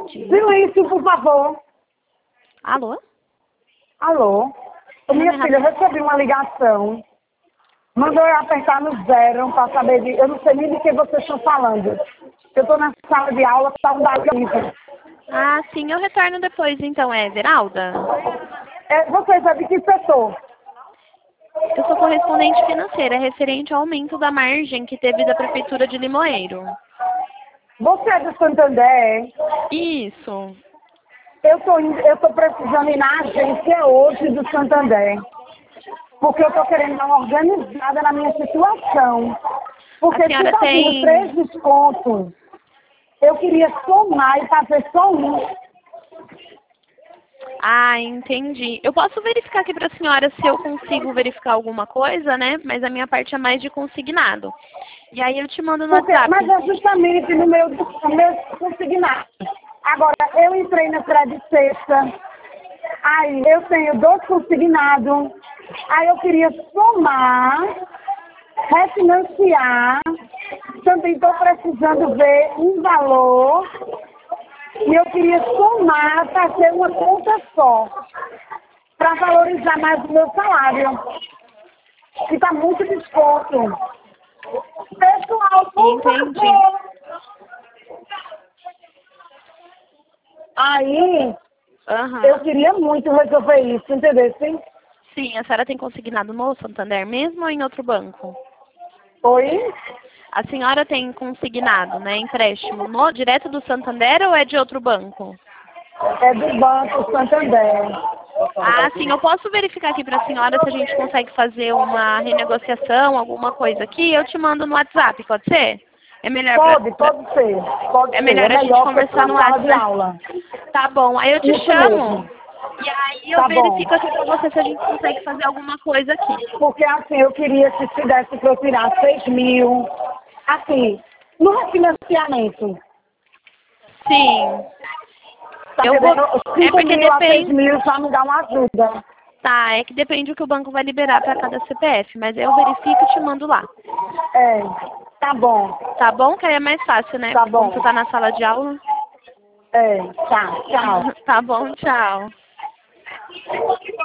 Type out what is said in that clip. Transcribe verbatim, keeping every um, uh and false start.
Silêncio, por favor. Alô? Alô? Minha filha, eu recebi uma ligação. Mandou eu apertar no zero para saber de... Eu não sei nem de que vocês estão falando. Eu estou na sala de aula, está um barulho. Ah, sim, eu retorno depois, então, é Everalda? É, vocês é de que setor? Eu sou correspondente financeira, referente ao aumento da margem que teve da Prefeitura de Limoeiro. Você é do Santander? Isso. Eu estou eu tô precisando ir na agência hoje do Santander. Porque eu estou querendo dar uma organizada na minha situação. Porque A se senhora está tem... vindo três descontos, eu queria somar e fazer só um. Ah, entendi. Eu posso verificar aqui para a senhora se eu consigo verificar alguma coisa, né? Mas a minha parte é mais de consignado. E aí eu te mando no Porque, WhatsApp. mas é justamente no meu, no meu consignado. Agora, eu entrei na Credit Sexta, aí eu tenho dois consignados, aí eu queria somar, refinanciar, também estou precisando ver um valor, e eu queria somar, fazer uma conta só, para valorizar mais o meu salário, que está muito desconto. Pessoal, por Entendi. favor. Aí, Aham. eu queria muito resolver isso, entendeu? Sim? Sim, a senhora tem consignado no Santander mesmo ou em outro banco? Oi? A senhora tem consignado, né, empréstimo no, direto do Santander ou é de outro banco? É do Banco Santander. Ah, sim, eu posso verificar aqui para a senhora se a gente consegue fazer uma renegociação, alguma coisa aqui, eu te mando no WhatsApp, pode ser? É melhor pra, Pode, pra- pode ser. Pode é ser. melhor É a gente melhor que conversar na no sala de WhatsApp. aula. Tá bom, aí eu te Isso chamo mesmo. e aí eu Tá bom. verifico aqui para você se a gente consegue fazer alguma coisa aqui. Porque assim, eu queria que se desse para eu tirar seis mil, assim, no refinanciamento. Sim. Tá Eu vou. entendendo? É cinco porque mil a seis depende. mil só me dá uma ajuda. Tá, é que depende do que o banco vai liberar para cada C P F, mas eu verifico e te mando lá. É, tá bom. Tá bom? Que aí é mais fácil, né? Tá Porque como bom. tu tá na sala de aula. É, tá, tchau. Tá bom, tchau.